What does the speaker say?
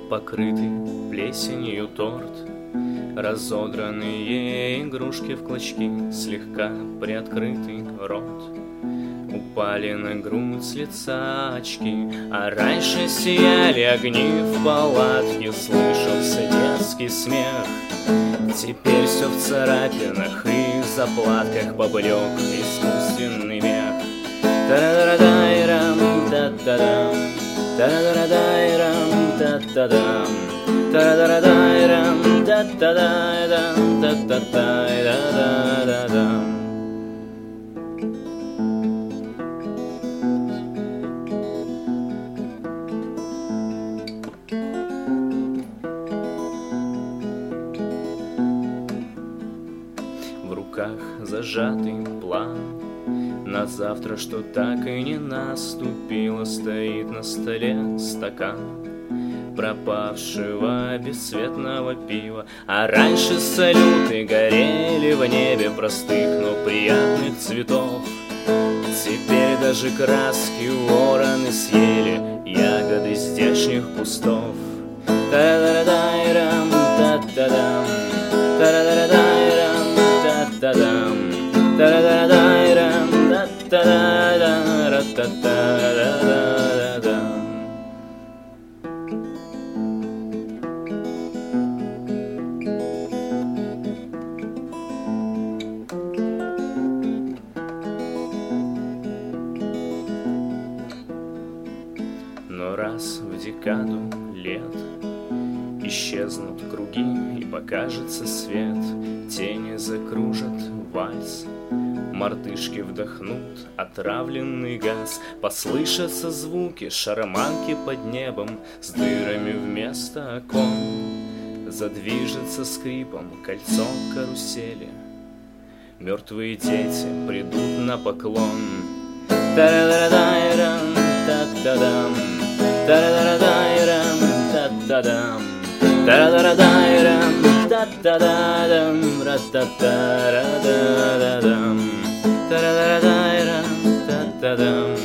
покрытый плесенью торт, разодранные игрушки в клочки, слегка приоткрытый рот. Упали на грудь с лица очки, а раньше сияли огни в палатке, слышался детский смех. Теперь все в царапинах и заплатках поблек искусственный мех. Та-да-да-дайрам, та-да-дам, та-да-да-дайрам, та-да-дам, та-да-да-дайрам, та-да-дайрам, та-да-да-да-да-да-дам. В руках зажатый план на завтра, что так и не наступило. Стоит на столе стакан пропавшего бесцветного пива, а раньше салюты горели в небе простых, но приятных цветов. Теперь даже краски вороны съели ягоды здешних кустов. Та-да-да-дайрам, та-да-дам, та-да-да-дайрам, та-да-дам, та-да-да-дайрам, та-да-да-ра-та-та-да-да-да-да. Но раз в декаду лет исчезнут круги и покажется свет, тени закружат вальс, мартышки вдохнут отравленный газ, послышатся звуки шарманки под небом с дырами вместо окон, задвижется скрипом кольцо карусели, мертвые дети придут на поклон. Та-да-да-дайрам, та-да-дам, та-да-да-дайрам, та-да-дам, та-да-да-дайрам, та-да-дам, ра-та-та-ра-да-да-дам, та-да-да-дайрам, та-да-дам.